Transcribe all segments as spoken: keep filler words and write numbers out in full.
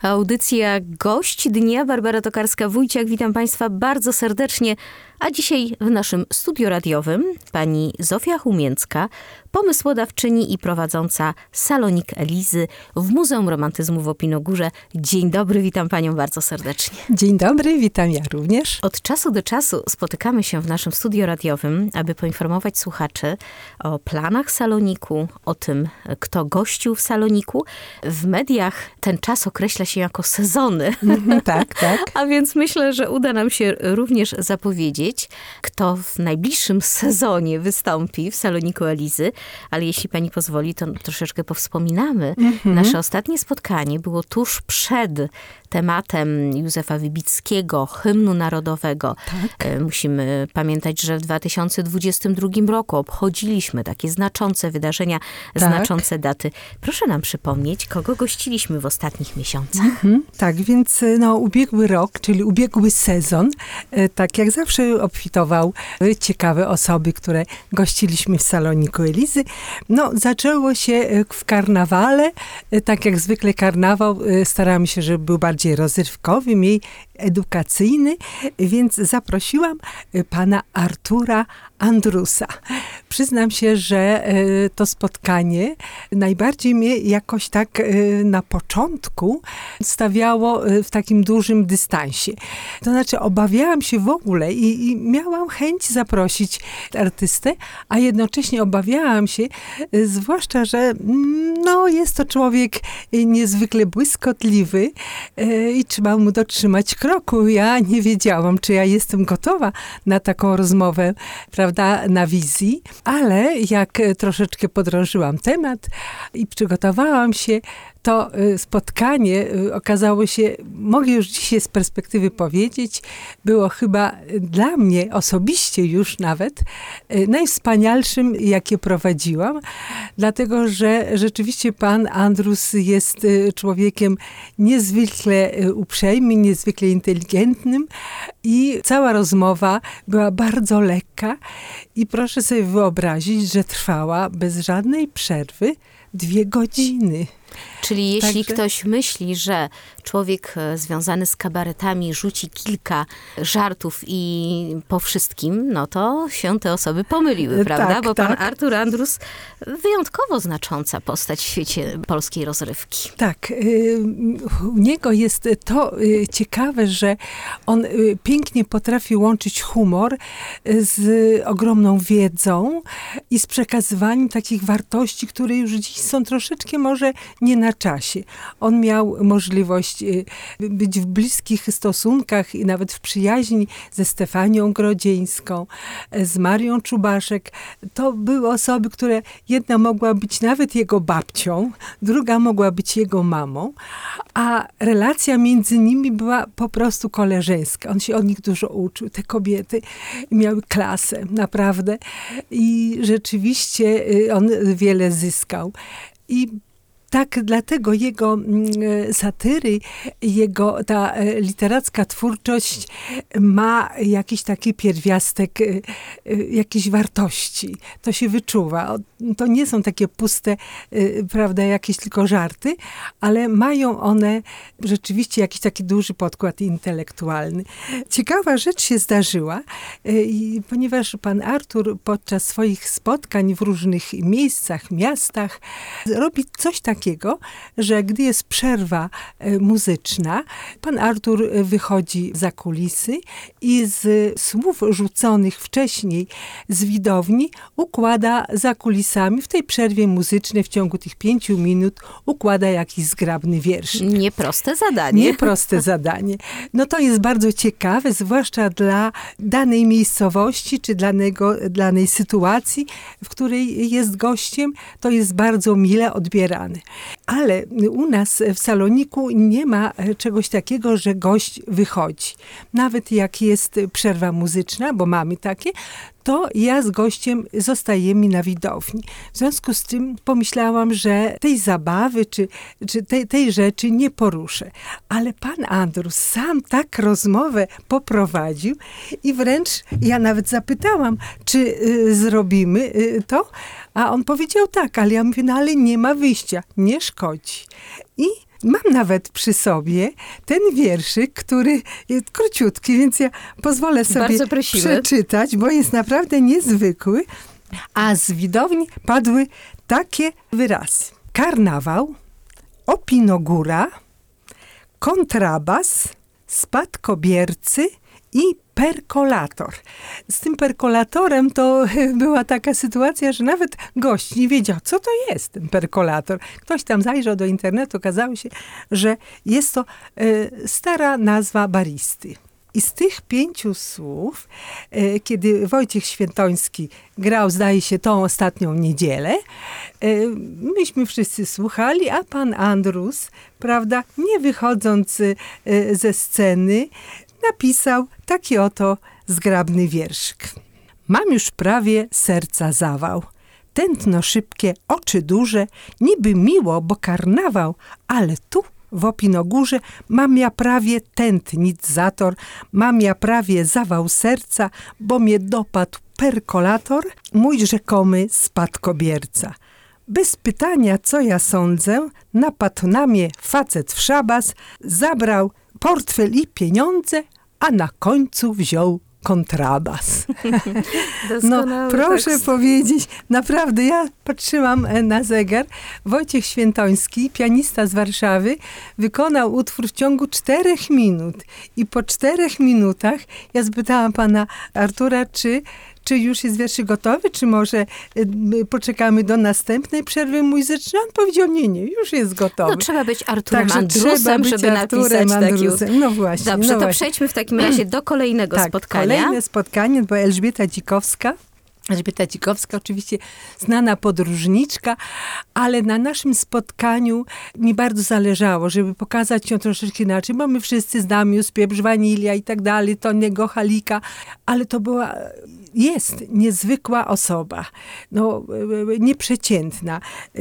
Audycja Gość Dnia. Barbara Tokarska-Wójciak. Witam Państwa bardzo serdecznie. A dzisiaj w naszym studiu radiowym pani Zofia Humięcka, pomysłodawczyni i prowadząca Salonik Elizy w Muzeum Romantyzmu w Opinogórze. Dzień dobry, witam panią bardzo serdecznie. Dzień dobry, witam ja również. Od czasu do czasu spotykamy się w naszym studiu radiowym, aby poinformować słuchaczy o planach Saloniku, o tym, kto gościł w Saloniku. W mediach ten czas określa się jako sezony. Tak, tak. A więc myślę, że uda nam się również zapowiedzieć, kto w najbliższym sezonie wystąpi w Saloniku Elizy. Ale jeśli pani pozwoli, to troszeczkę powspominamy. Mm-hmm. Nasze ostatnie spotkanie było tuż przed tematem Józefa Wybickiego, hymnu narodowego. Tak. Musimy pamiętać, że w dwa tysiące dwudziestym drugim roku obchodziliśmy takie znaczące wydarzenia, tak. znaczące daty. Proszę nam przypomnieć, kogo gościliśmy w ostatnich miesiącach. Mm-hmm. Tak, więc no, ubiegły rok, czyli ubiegły sezon, tak jak zawsze obfitował ciekawe osoby, które gościliśmy w Saloniku Elizy. No, zaczęło się w karnawale. Tak jak zwykle karnawał, staramy się, żeby był bardziej rozrywkowy, mniej edukacyjny, więc zaprosiłam pana Artura Andrusa. Przyznam się, że to spotkanie najbardziej mnie jakoś tak na początku stawiało w takim dużym dystansie. To znaczy obawiałam się w ogóle i, i miałam chęć zaprosić artystę, a jednocześnie obawiałam się, zwłaszcza, że no, jest to człowiek niezwykle błyskotliwy i trzeba mu dotrzymać kroku. Ja nie wiedziałam, czy ja jestem gotowa na taką rozmowę, prawda, na wizji, ale jak troszeczkę podrążyłam temat i przygotowałam się, to spotkanie okazało się, mogę już dzisiaj z perspektywy powiedzieć, było chyba dla mnie osobiście już nawet najwspanialszym, jakie prowadziłam, dlatego, że rzeczywiście pan Andrus jest człowiekiem niezwykle uprzejmym, niezwykle inteligentnym i cała rozmowa była bardzo lekka i proszę sobie wyobrazić, że trwała bez żadnej przerwy dwie godziny. Czyli jeśli Także... ktoś myśli, że człowiek związany z kabaretami rzuci kilka żartów i po wszystkim, no to się te osoby pomyliły, prawda? Tak, Bo tak. pan Artur Andrus wyjątkowo znacząca postać w świecie polskiej rozrywki. Tak. U niego jest to ciekawe, że on pięknie potrafi łączyć humor z ogromną wiedzą i z przekazywaniem takich wartości, które już dziś są troszeczkę może nie na czasie. On miał możliwość być w bliskich stosunkach i nawet w przyjaźni ze Stefanią Grodzieńską, z Marią Czubaszek. To były osoby, które jedna mogła być nawet jego babcią, druga mogła być jego mamą, a relacja między nimi była po prostu koleżeńska. On się od nich dużo uczył. Te kobiety miały klasę, naprawdę. I rzeczywiście on wiele zyskał. I tak, dlatego jego satyry, jego ta literacka twórczość ma jakiś taki pierwiastek jakiejś wartości. To się wyczuwa. To nie są takie puste, prawda, jakieś tylko żarty, ale mają one rzeczywiście jakiś taki duży podkład intelektualny. Ciekawa rzecz się zdarzyła, ponieważ pan Artur podczas swoich spotkań w różnych miejscach, miastach robi coś takiego, takiego, że gdy jest przerwa muzyczna, pan Artur wychodzi za kulisy i z słów rzuconych wcześniej z widowni układa za kulisami w tej przerwie muzycznej w ciągu tych pięciu minut układa jakiś zgrabny wiersz. Nieproste zadanie. Nieproste zadanie. No to jest bardzo ciekawe, zwłaszcza dla danej miejscowości, czy danego, danej sytuacji, w której jest gościem, to jest bardzo mile odbierane. Ale u nas w Saloniku nie ma czegoś takiego, że gość wychodzi. Nawet jak jest przerwa muzyczna, bo mamy takie, to ja z gościem zostajemy na widowni. W związku z tym pomyślałam, że tej zabawy, czy, czy tej, tej rzeczy nie poruszę. Ale pan Andrus sam tak rozmowę poprowadził i wręcz ja nawet zapytałam, czy y, zrobimy y, to, a on powiedział tak, ale ja mówię, no ale nie ma wyjścia, nie szkodzi. I mam nawet przy sobie ten wierszyk, który jest króciutki, więc ja pozwolę sobie przeczytać, bo jest naprawdę niezwykły. A z widowni padły takie wyrazy. Karnawał, opinogóra, kontrabas, spadkobiercy i perkolator. Z tym perkolatorem to była taka sytuacja, że nawet gość nie wiedział, co to jest ten perkolator. Ktoś tam zajrzał do internetu, okazało się, że jest to e, stara nazwa baristy. I z tych pięciu słów, e, kiedy Wojciech Świętoński grał, zdaje się, tą ostatnią niedzielę, e, myśmy wszyscy słuchali, a pan Andrus, prawda, nie wychodząc e, ze sceny, napisał taki oto zgrabny wierszyk. Mam już prawie serca zawał, tętno szybkie, oczy duże, niby miło, bo karnawał, ale tu w Opinogórze mam ja prawie tętnic zator, mam ja prawie zawał serca, bo mnie dopadł perkolator, mój rzekomy spadkobierca. Bez pytania, co ja sądzę, napadł na mnie facet w szabas, zabrał portfel i pieniądze, a na końcu wziął kontrabas. No proszę tekst. powiedzieć, naprawdę, ja patrzyłam na zegar. Wojciech Świętoński, pianista z Warszawy, wykonał utwór w ciągu czterech minut. I po czterech minutach ja spytałam pana Artura, czy Czy już jest wierszyk gotowy, czy może y, poczekamy do następnej przerwy muzycznej? On powiedział, nie, nie, już jest gotowy. No trzeba być Arturem Także Andrusem, być żeby Arturem napisać Andrusem. taki... No właśnie. Dobrze, no to właśnie. przejdźmy w takim razie do kolejnego tak, spotkania. Kolejne spotkanie, bo Elżbieta Dzikowska, Elżbieta Dzikowska, oczywiście znana podróżniczka, ale na naszym spotkaniu mi bardzo zależało, żeby pokazać ją troszeczkę inaczej, bo my wszyscy znamy już Pieprz, Wanilia i tak dalej, Toniego Halika, ale to była, jest niezwykła osoba, no nieprzeciętna.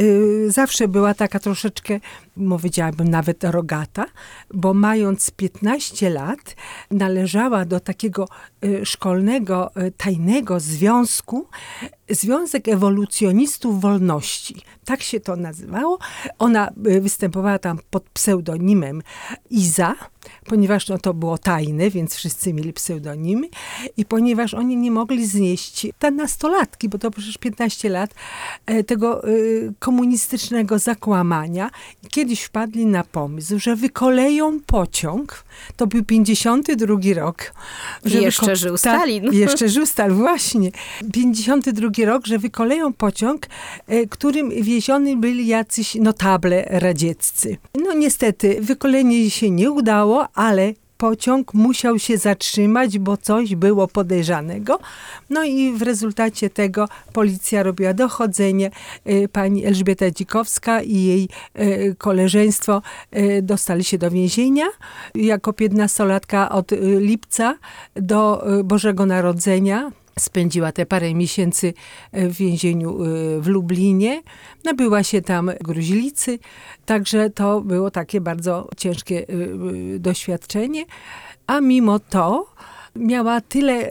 Zawsze była taka troszeczkę, powiedziałabym nawet rogata, bo mając piętnaście lat należała do takiego szkolnego, tajnego związku, Związek Ewolucjonistów Wolności. Tak się to nazywało. Ona występowała tam pod pseudonimem Iza, ponieważ no, to było tajne, więc wszyscy mieli pseudonimy. I ponieważ oni nie mogli znieść, te nastolatki, bo to przecież piętnaście lat, tego y, komunistycznego zakłamania. I kiedyś wpadli na pomysł, że wykoleją pociąg. To był pięćdziesiąty drugi rok. Że jeszcze wyko- żył Stalin. Ta, jeszcze żył Stalin, właśnie. pięćdziesiąty drugi rok, że wykoleją pociąg, y, którym wiezioni byli jacyś notable radzieccy. No niestety, wykolenie się nie udało, ale pociąg musiał się zatrzymać, bo coś było podejrzanego. No i w rezultacie tego policja robiła dochodzenie. Pani Elżbieta Dzikowska i jej koleżeństwo dostali się do więzienia. Jako piętnastolatka od lipca do Bożego Narodzenia spędziła te parę miesięcy w więzieniu w Lublinie. Nabyła się tam gruźlicy, także to było takie bardzo ciężkie doświadczenie. A mimo to miała tyle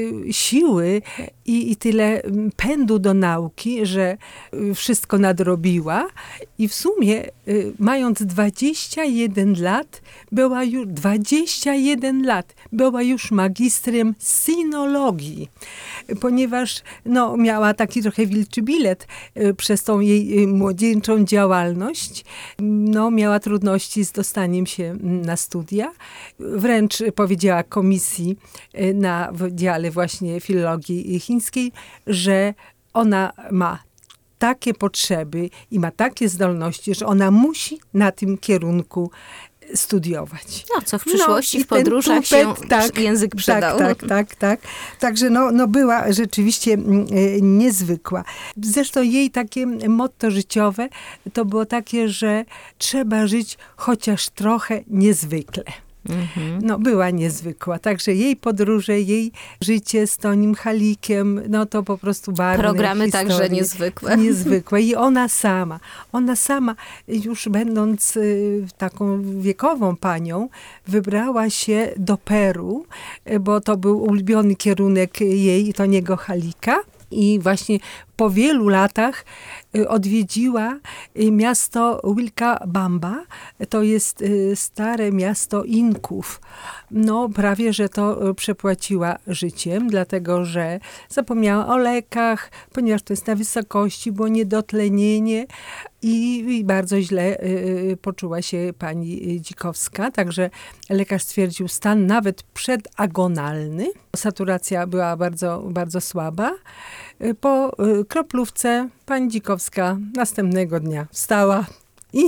siły i, i tyle pędu do nauki, że wszystko nadrobiła i w sumie mając dwadzieścia jeden lat, była już dwadzieścia jeden lat, była już magistrem sinologii, ponieważ no, miała taki trochę wilczy bilet przez tą jej młodzieńczą działalność. No, miała trudności z dostaniem się na studia. Wręcz powiedziała komisji na wydziale właśnie filologii chińskiej, że ona ma takie potrzeby i ma takie zdolności, że ona musi na tym kierunku studiować. No, co w przyszłości no, w podróżach tupet, się tak, język przydał. Tak, tak, tak, tak. Także no, no była rzeczywiście e, niezwykła. Zresztą jej takie motto życiowe to było takie, że trzeba żyć chociaż trochę niezwykle. Mhm. No, była niezwykła. Także jej podróże, jej życie z Tonim Halikiem, no to po prostu barwne programy historie. Także niezwykłe. Niezwykłe. I ona sama, ona sama już będąc y, taką wiekową panią, wybrała się do Peru, bo to był ulubiony kierunek jej, Toniego Halika. I właśnie po wielu latach odwiedziła miasto Vilcabamba. To jest stare miasto Inków. No prawie, że to przepłaciła życiem, dlatego że zapomniała o lekach, ponieważ to jest na wysokości, było niedotlenienie i, i bardzo źle y, poczuła się pani Dzikowska. Także lekarz stwierdził stan nawet przedagonalny. Saturacja była bardzo, bardzo słaba. Po kroplówce pani Dzikowska następnego dnia wstała i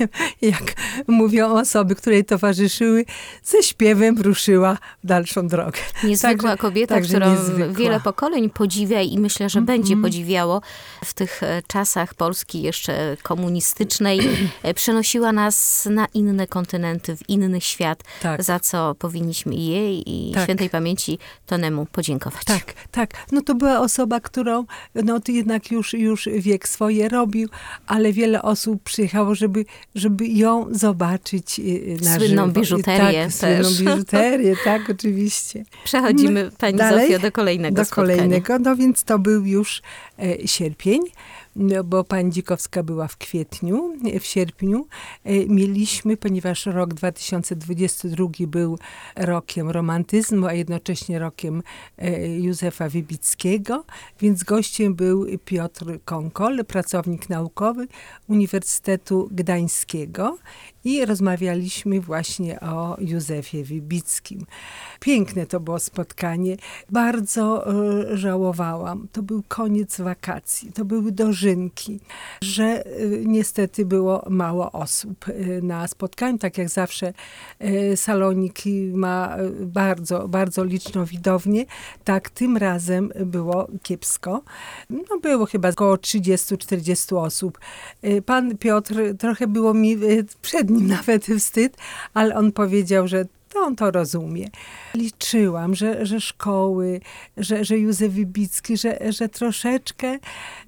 jak mówią osoby, które jej towarzyszyły, ze śpiewem ruszyła w dalszą drogę. Niezwykła także, kobieta, także którą niezwykła. wiele pokoleń podziwia i myślę, że mm-hmm. będzie podziwiało w tych czasach Polski jeszcze komunistycznej. Przenosiła nas na inne kontynenty, w inny świat, tak. za co powinniśmy jej i tak. świętej pamięci Tonemu podziękować. Tak, tak. No to była osoba, którą no to jednak już, już wiek swoje robił, ale wiele osób przyjechało, żeby, żeby ją zobaczyć na Słynną żywo. biżuterię tak, też. Słynną biżuterię, tak, oczywiście. Przechodzimy, pani Dalej, Zofio, do kolejnego do spotkania. kolejnego, no więc to był już e, sierpień, no, bo pani Dzikowska była w kwietniu. W sierpniu e, mieliśmy, ponieważ rok dwa tysiące dwudziesty drugi był rokiem romantyzmu, a jednocześnie rokiem e, Józefa Wybickiego, więc gościem był Piotr Konkol, pracownik naukowy Uniwersytetu Gdańskiego i rozmawialiśmy właśnie o Józefie Wybickim. Piękne to było spotkanie. Bardzo e, żałowałam. To był koniec wakacji. To były dożynki, że e, niestety było mało osób e, na spotkaniu. Tak jak zawsze e, Salonik ma bardzo, bardzo liczną widownię. Tak tym razem było kiepsko. No było chyba około trzydziestu czterdziestu osób. E, pan Piotr, trochę było mi e, przed nim nawet wstyd, ale on powiedział, że to on to rozumie. Liczyłam, że, że szkoły, że, że Józef Wybicki, że, że troszeczkę e,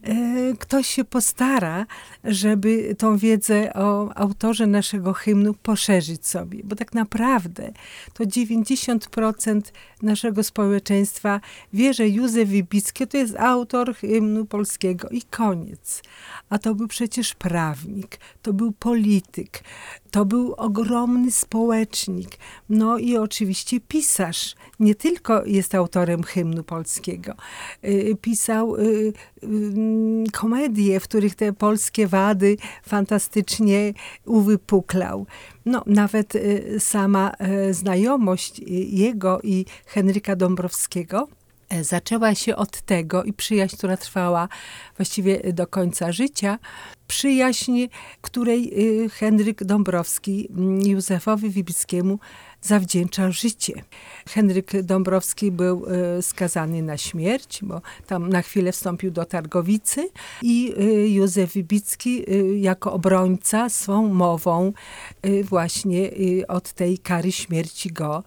ktoś się postara, żeby tą wiedzę o autorze naszego hymnu poszerzyć sobie. Bo tak naprawdę to dziewięćdziesiąt procent naszego społeczeństwa wie, że Józef Wybicki to jest autor hymnu polskiego i koniec. A to był przecież prawnik, to był polityk, to był ogromny społecznik. No i oczywiście pisarz. Nie tylko jest autorem hymnu polskiego. Pisał komedie, w których te polskie wady fantastycznie uwypuklał. No, nawet sama znajomość jego i Henryka Dąbrowskiego zaczęła się od tego i przyjaźń, która trwała właściwie do końca życia, przyjaźń, której Henryk Dąbrowski Józefowi Wybickiemu zawdzięczał życie. Henryk Dąbrowski był skazany na śmierć, bo tam na chwilę wstąpił do Targowicy i Józef Wybicki jako obrońca swą mową właśnie od tej kary śmierci go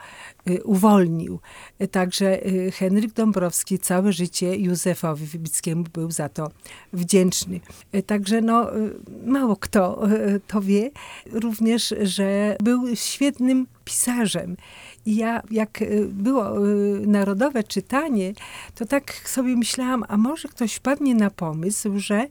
uwolnił. Także Henryk Dąbrowski całe życie Józefowi Wybickiemu był za to wdzięczny. Także no, mało kto to wie. Również, że był świetnym pisarzem. I ja, jak było narodowe czytanie, to tak sobie myślałam, a może ktoś wpadnie na pomysł, że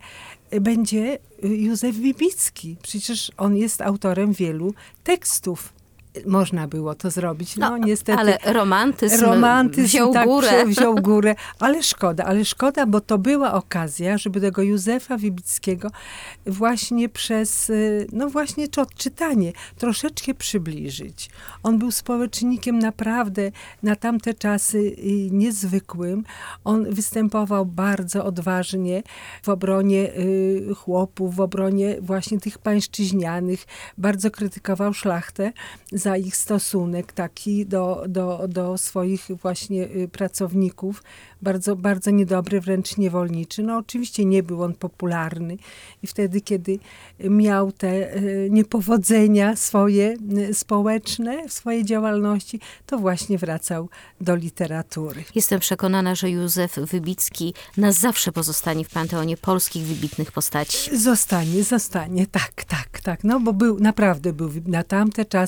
będzie Józef Wybicki. Przecież on jest autorem wielu tekstów. Można było to zrobić. No, no niestety. Ale romantyzm, romantyzm wziął tak, górę. wziął górę. Ale szkoda, ale szkoda, bo to była okazja, żeby tego Józefa Wybickiego właśnie przez, no właśnie to odczytanie troszeczkę przybliżyć. On był społecznikiem naprawdę na tamte czasy niezwykłym. On występował bardzo odważnie w obronie chłopów, w obronie właśnie tych pańszczyźnianych. Bardzo krytykował szlachtę za ich stosunek taki do, do, do swoich właśnie pracowników. Bardzo, bardzo niedobry, wręcz niewolniczy. No oczywiście nie był on popularny i wtedy, kiedy miał te niepowodzenia swoje społeczne w swojej działalności, to właśnie wracał do literatury. Jestem przekonana, że Józef Wybicki na zawsze pozostanie w panteonie polskich wybitnych postaci. Zostanie, zostanie, tak, tak, tak. No bo był, naprawdę był, na tamte czasy był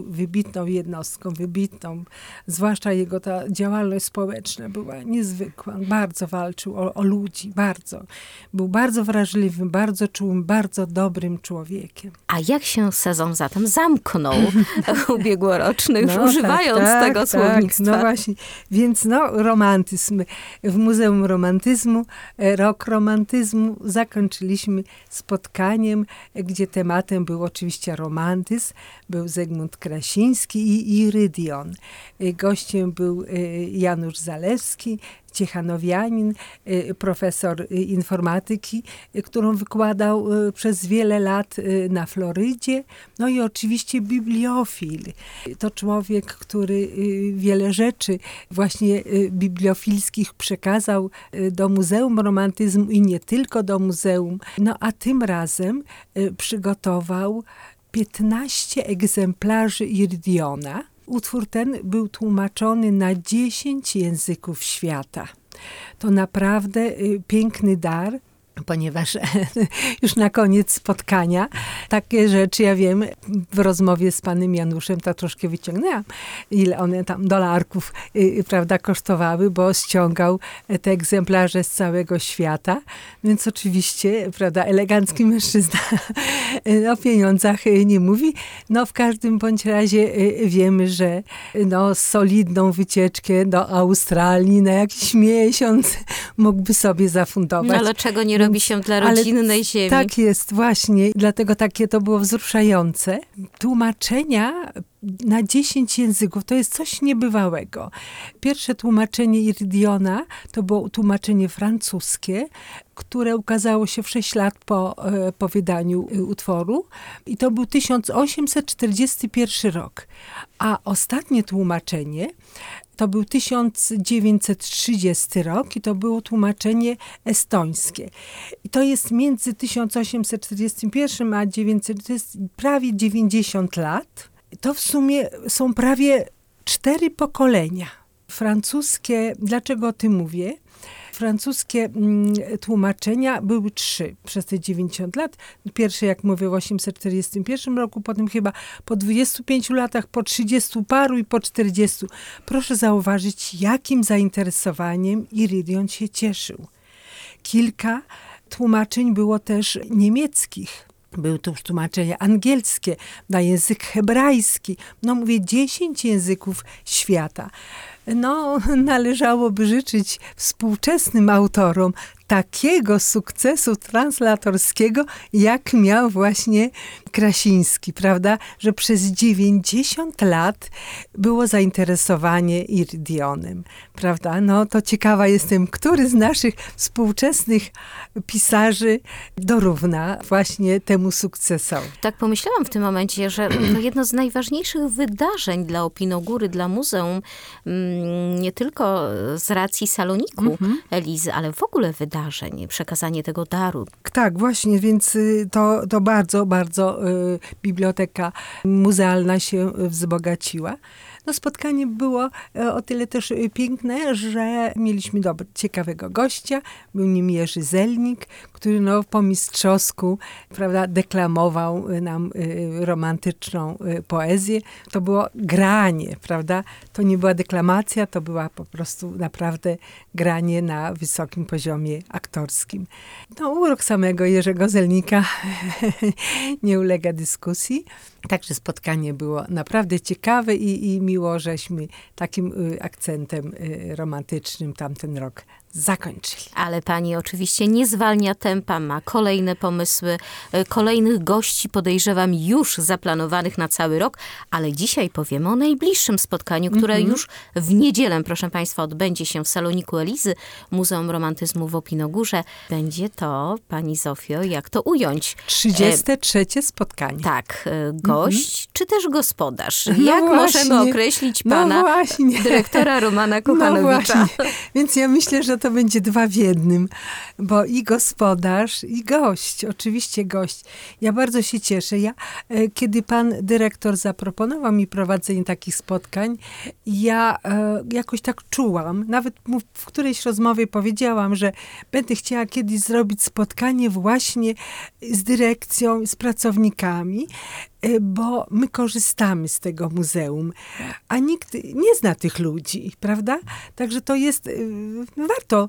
wybitną jednostką, wybitną. Zwłaszcza jego ta działalność społeczna była niezwykła. On bardzo walczył o, o ludzi, bardzo. Był bardzo wrażliwym, bardzo czułym, bardzo dobrym człowiekiem. A jak się sezon zatem zamknął ubiegłoroczny, już No, używając tak, tak, tego tak, słownictwa? No właśnie. Więc no, romantyzm. W Muzeum Romantyzmu, rok romantyzmu zakończyliśmy spotkaniem, gdzie tematem był oczywiście romantyzm. Był Zygmunt Krasiński i Irydion. Gościem był Janusz Zalewski, ciechanowianin, profesor informatyki, którą wykładał przez wiele lat na Florydzie. No i oczywiście bibliofil. To człowiek, który wiele rzeczy właśnie bibliofilskich przekazał do Muzeum Romantyzmu i nie tylko do muzeum. No a tym razem przygotował piętnaście egzemplarzy Irydiona. Utwór ten był tłumaczony na dziesięć języków świata. To naprawdę y, piękny dar, ponieważ już na koniec spotkania takie rzeczy, ja wiem, w rozmowie z panem Januszem to troszkę wyciągnęłam, ile one tam dolarków y, prawda, kosztowały, bo ściągał te egzemplarze z całego świata, więc oczywiście, prawda, elegancki mężczyzna o pieniądzach nie mówi. No w każdym bądź razie wiemy, że no, solidną wycieczkę do Australii na jakiś miesiąc mógłby sobie zafundować. No ale czego nie robi się dla rodzinnej Ale ziemi? Tak jest, właśnie. Dlatego takie to było wzruszające. Tłumaczenia na dziesięć języków to jest coś niebywałego. Pierwsze tłumaczenie Irydiona to było tłumaczenie francuskie, które ukazało się w sześć lat po, po wydaniu utworu. I to był tysiąc osiemset czterdziesty pierwszy rok. A ostatnie tłumaczenie to był tysiąc dziewięćset trzydziesty rok i to było tłumaczenie estońskie. I to jest między tysiąc osiemset czterdziestym pierwszym a dziewięćset, to jest prawie dziewięćdziesiąt lat. To w sumie są prawie cztery pokolenia. Francuskie, dlaczego o tym mówię? Francuskie mm, tłumaczenia były trzy przez te dziewięćdziesiąt lat. Pierwsze, jak mówię, w osiemset czterdziestym pierwszym roku, potem chyba po dwudziestu pięciu latach, po trzydziestu paru i po czterdziestu. Proszę zauważyć, jakim zainteresowaniem Irydion się cieszył. Kilka tłumaczeń było też niemieckich. Były to już tłumaczenia angielskie, na język hebrajski. No mówię, dziesięć języków świata. No, należałoby życzyć współczesnym autorom takiego sukcesu translatorskiego, jak miał właśnie Krasiński, prawda? Że przez dziewięćdziesiąt lat było zainteresowanie Irydionem, prawda? No to ciekawa jestem, który z naszych współczesnych pisarzy dorówna właśnie temu sukcesowi. Tak pomyślałam w tym momencie, że to jedno z najważniejszych wydarzeń dla Opinogóry, dla muzeum, nie tylko z racji saloniku mhm. Elizy, ale w ogóle wydarzeń, przekazanie tego daru. Tak, właśnie, więc to, to bardzo, bardzo y, biblioteka muzealna się wzbogaciła. No spotkanie było o tyle też piękne, że mieliśmy dobry, ciekawego gościa. Był nim Jerzy Zelnik, który no, po mistrzowsku, prawda, deklamował nam y, romantyczną y, poezję. To było granie, prawda? To nie była deklamacja, to była po prostu naprawdę granie na wysokim poziomie aktorskim. No urok samego Jerzego Zelnika nie ulega dyskusji. Także spotkanie było naprawdę ciekawe i, i miło, żeśmy takim y, akcentem y, romantycznym tamten rok zakończyli. Ale pani oczywiście nie zwalnia tempa, ma kolejne pomysły, kolejnych gości, podejrzewam, już zaplanowanych na cały rok, ale dzisiaj powiemy o najbliższym spotkaniu, które mm-hmm. już w niedzielę, proszę państwa, odbędzie się w saloniku Elizy, Muzeum Romantyzmu w Opinogórze. Będzie to, pani Zofio, jak to ująć? trzydzieste trzecie spotkanie. Tak, gość, mm-hmm. czy też gospodarz? No jak właśnie. możemy określić pana no dyrektora Romana Kochanowicza? No właśnie. Więc ja myślę, że to będzie dwa w jednym, bo i gospodarz, i gość, oczywiście gość. Ja bardzo się cieszę. Ja, kiedy pan dyrektor zaproponował mi prowadzenie takich spotkań, ja e, jakoś tak czułam, nawet mu w którejś rozmowie powiedziałam, że będę chciała kiedyś zrobić spotkanie właśnie z dyrekcją, z pracownikami, bo my korzystamy z tego muzeum, a nikt nie zna tych ludzi, prawda? Także to jest, warto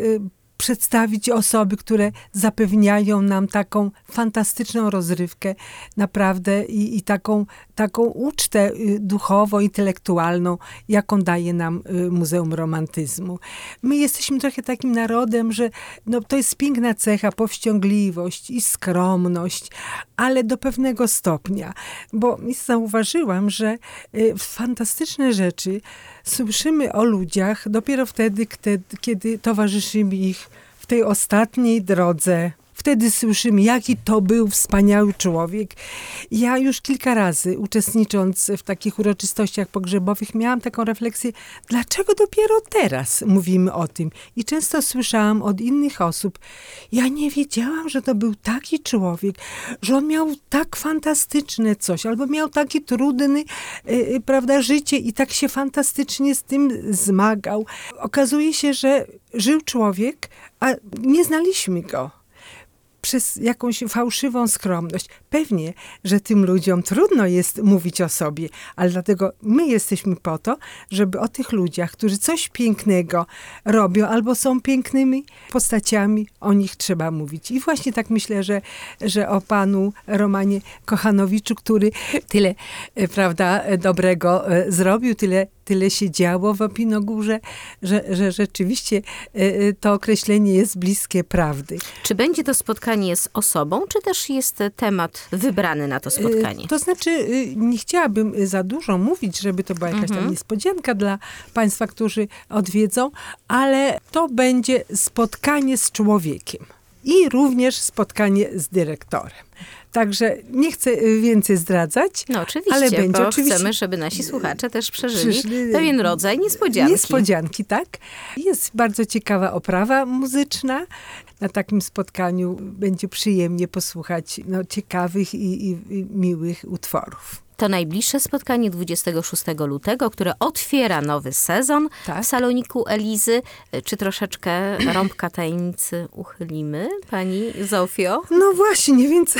przedstawić osoby, które zapewniają nam taką fantastyczną rozrywkę, naprawdę i, i taką, taką ucztę duchowo-intelektualną, jaką daje nam Muzeum Romantyzmu. My jesteśmy trochę takim narodem, że no, to jest piękna cecha, powściągliwość i skromność, ale do pewnego stopnia, bo zauważyłam, że fantastyczne rzeczy słyszymy o ludziach dopiero wtedy, kiedy towarzyszymy ich w tej ostatniej drodze. Wtedy słyszymy, jaki to był wspaniały człowiek. Ja już kilka razy, uczestnicząc w takich uroczystościach pogrzebowych, miałam taką refleksję, dlaczego dopiero teraz mówimy o tym? I często słyszałam od innych osób, ja nie wiedziałam, że to był taki człowiek, że on miał tak fantastyczne coś, albo miał taki trudny, yy, prawda, życie i tak się fantastycznie z tym zmagał. Okazuje się, że żył człowiek, a nie znaliśmy go. Przez jakąś fałszywą skromność. Pewnie, że tym ludziom trudno jest mówić o sobie, ale dlatego my jesteśmy po to, żeby o tych ludziach, którzy coś pięknego robią albo są pięknymi postaciami, o nich trzeba mówić. I właśnie tak myślę, że, że o panu Romanie Kochanowiczu, który tyle, prawda, dobrego zrobił, tyle Tyle się działo w Opinogórze, że, że rzeczywiście to określenie jest bliskie prawdy. Czy będzie to spotkanie z osobą, czy też jest temat wybrany na to spotkanie? To znaczy, nie chciałabym za dużo mówić, żeby to była jakaś mhm. tam niespodzianka dla państwa, którzy odwiedzą, ale to będzie spotkanie z człowiekiem i również spotkanie z dyrektorem. Także nie chcę więcej zdradzać. No oczywiście, ale będzie. bo oczywiście chcemy, żeby nasi słuchacze też przeżyli przyszli, pewien rodzaj niespodzianki. Niespodzianki, tak. Jest bardzo ciekawa oprawa muzyczna. Na takim spotkaniu będzie przyjemnie posłuchać no, ciekawych i, i, i miłych utworów. To najbliższe spotkanie dwudziestego szóstego lutego, które otwiera nowy sezon tak. w Saloniku Elizy. Czy troszeczkę rąbka tajemnicy uchylimy, pani Zofio? No właśnie, więc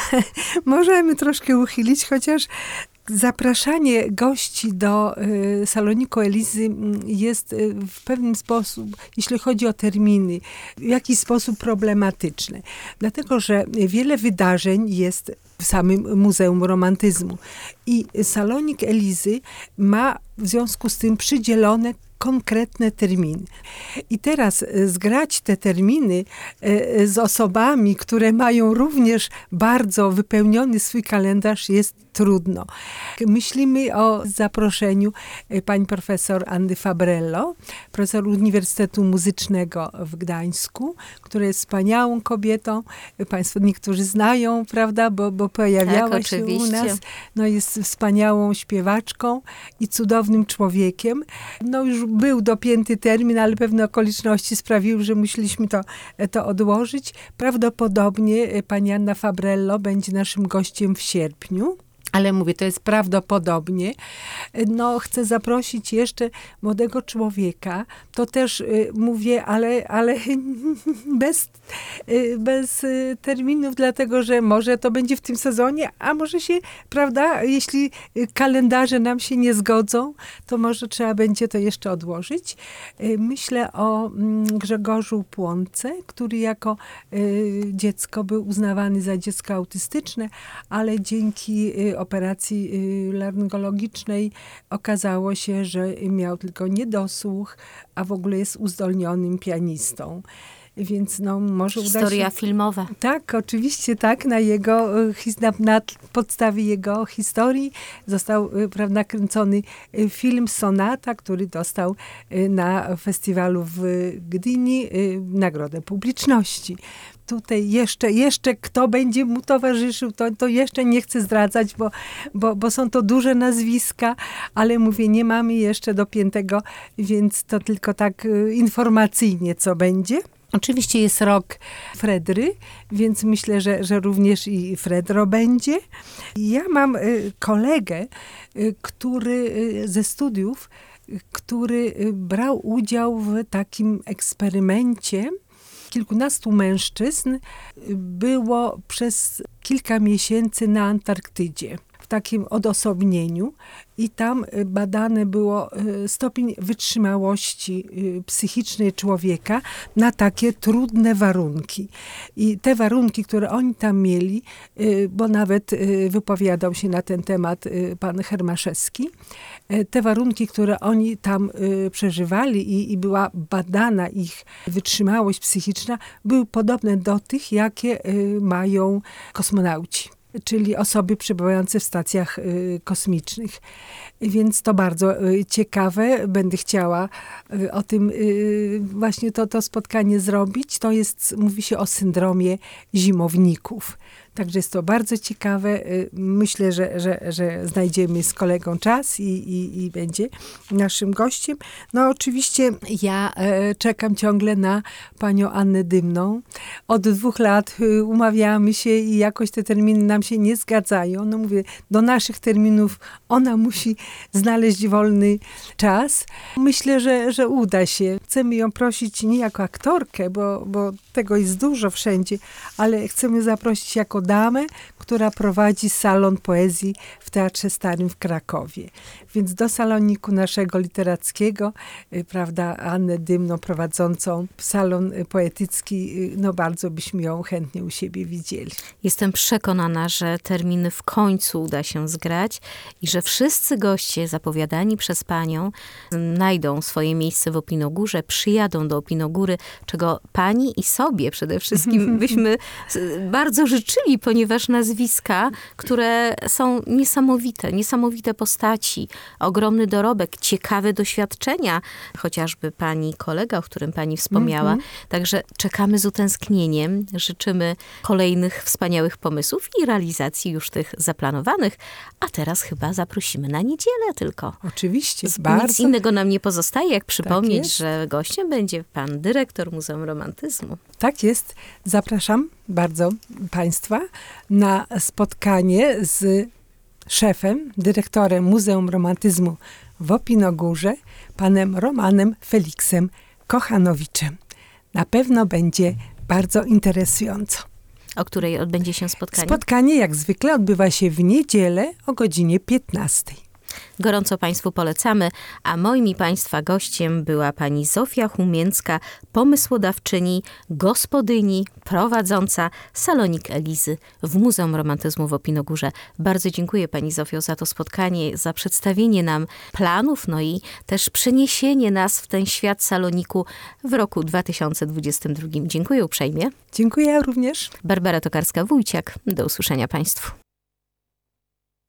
możemy troszkę uchylić, chociaż zapraszanie gości do y, Saloniku Elizy jest y, w pewien sposób, jeśli chodzi o terminy, w jakiś sposób problematyczne. Dlatego, że wiele wydarzeń jest w samym Muzeum Romantyzmu. I Salonik Elizy ma w związku z tym przydzielone konkretne terminy. I teraz zgrać te terminy z osobami, które mają również bardzo wypełniony swój kalendarz, jest trudno. Myślimy o zaproszeniu pani profesor Anny Fabrello, profesor Uniwersytetu Muzycznego w Gdańsku, która jest wspaniałą kobietą. Państwo niektórzy znają, prawda, bo, bo pojawiała tak, się oczywiście. u nas. No, jest wspaniałą śpiewaczką i cudownym człowiekiem. No już był dopięty termin, ale pewne okoliczności sprawiły, że musieliśmy to, to odłożyć. Prawdopodobnie pani Anna Fabrello będzie naszym gościem w sierpniu. Ale mówię, to jest prawdopodobnie. No, chcę zaprosić jeszcze młodego człowieka. To też y, mówię, ale, ale bez, y, bez y, terminów, dlatego że może to będzie w tym sezonie, a może się, prawda, jeśli kalendarze nam się nie zgodzą, to może trzeba będzie to jeszcze odłożyć. Y, myślę o mm, Grzegorzu Płonce, który jako y, dziecko był uznawany za dziecko autystyczne, ale dzięki y, operacji laryngologicznej okazało się, że miał tylko niedosłuch, a w ogóle jest uzdolnionym pianistą. Więc no, może uda się... Historia filmowa. Tak, oczywiście tak. Na, jego, na, na podstawie jego historii został prawda, nakręcony film Sonata, który dostał na festiwalu w Gdyni nagrodę publiczności. Tutaj jeszcze, jeszcze kto będzie mu towarzyszył, to, to jeszcze nie chcę zdradzać, bo, bo, bo są to duże nazwiska, ale mówię, nie mamy jeszcze dopiętego, więc to tylko tak informacyjnie, co będzie. Oczywiście jest rok Fredry, więc myślę, że, że również i Fredro będzie. Ja mam kolegę, który ze studiów, który brał udział w takim eksperymencie kilkunastu mężczyzn było przez kilka miesięcy na Antarktydzie, w takim odosobnieniu i tam badany było stopień wytrzymałości psychicznej człowieka na takie trudne warunki. I te warunki, które oni tam mieli, bo nawet wypowiadał się na ten temat pan Hermaszewski, te warunki, które oni tam przeżywali i, i była badana ich wytrzymałość psychiczna, były podobne do tych, jakie mają kosmonauci, czyli osoby przebywające w stacjach y, kosmicznych. Więc to bardzo y, ciekawe. Będę chciała y, o tym y, właśnie to, to spotkanie zrobić. To jest, mówi się o syndromie zimowników. Także jest to bardzo ciekawe. Myślę, że, że, że znajdziemy z kolegą czas i, i, i będzie naszym gościem. No oczywiście ja e, czekam ciągle na panią Annę Dymną. Od dwóch lat y, umawiamy się i jakoś te terminy nam się nie zgadzają. No mówię, do naszych terminów ona musi znaleźć wolny czas. Myślę, że, że uda się. Chcemy ją prosić nie jako aktorkę, bo, bo tego jest dużo wszędzie, ale chcemy zaprosić jako damę, która prowadzi salon poezji w Teatrze Starym w Krakowie. Więc do saloniku naszego literackiego, y, prawda, Annę Dymną prowadzącą salon poetycki, y, no bardzo byśmy ją chętnie u siebie widzieli. Jestem przekonana, że terminy w końcu uda się zgrać i że wszyscy goście zapowiadani przez panią znajdą swoje miejsce w Opinogórze, przyjadą do Opinogóry, czego pani i sobie przede wszystkim byśmy bardzo życzyli, ponieważ nazwiska, które są niesamowite, niesamowite postaci, ogromny dorobek, ciekawe doświadczenia, chociażby pani kolega, o którym pani wspomniała. Mm-hmm. Także czekamy z utęsknieniem, życzymy kolejnych wspaniałych pomysłów i realizacji już tych zaplanowanych, a teraz chyba zaprosimy na niedzielę tylko. Oczywiście, Nic bardzo. innego nam nie pozostaje, jak przypomnieć, Tak że gościem będzie pan dyrektor Muzeum Romantyzmu. Tak jest. Zapraszam bardzo państwa na spotkanie z szefem, dyrektorem Muzeum Romantyzmu w Opinogórze, panem Romanem Feliksem Kochanowiczem. Na pewno będzie bardzo interesująco. O której odbędzie się spotkanie? Spotkanie jak zwykle odbywa się w niedzielę o godzinie piętnastej. Gorąco Państwu polecamy, a moim i Państwa gościem była pani Zofia Humięcka, pomysłodawczyni, gospodyni, prowadząca Salonik Elizy w Muzeum Romantyzmu w Opinogórze. Bardzo dziękuję pani Zofio za to spotkanie, za przedstawienie nam planów, no i też przeniesienie nas w ten świat saloniku w roku dwa tysiące dwudziestym drugim. Dziękuję uprzejmie. Dziękuję również. Barbara Tokarska-Wójciak. Do usłyszenia Państwu.